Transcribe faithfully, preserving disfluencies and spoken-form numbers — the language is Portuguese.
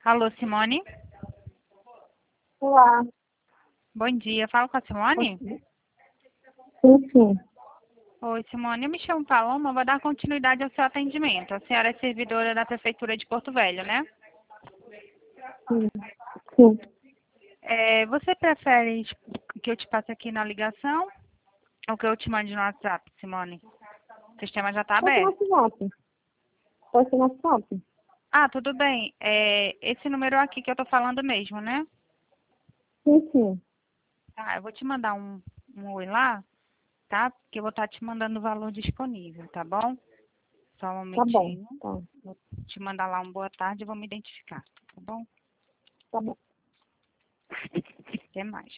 Alô, Simone? Olá. Bom dia. Falo com a Simone? Sim, sim. Oi, Simone. Eu me chamo Paloma. Vou dar continuidade ao seu atendimento. A senhora é servidora da Prefeitura de Porto Velho, né? Sim. Sim. É, você prefere que eu te passe aqui na ligação ou que eu te mande no WhatsApp, Simone? O sistema já está Pode ser no aberto. WhatsApp. Pode ser no WhatsApp. Ah, tudo bem. É, esse número aqui que eu tô falando mesmo, né? Sim, sim. Tá, eu vou te mandar um, um oi lá, tá? Porque eu vou estar te mandando o valor disponível, tá bom? Só um Tá bom. momentinho. Tá. Vou te mandar lá um boa tarde e vou me identificar, tá bom? Tá bom. Até mais.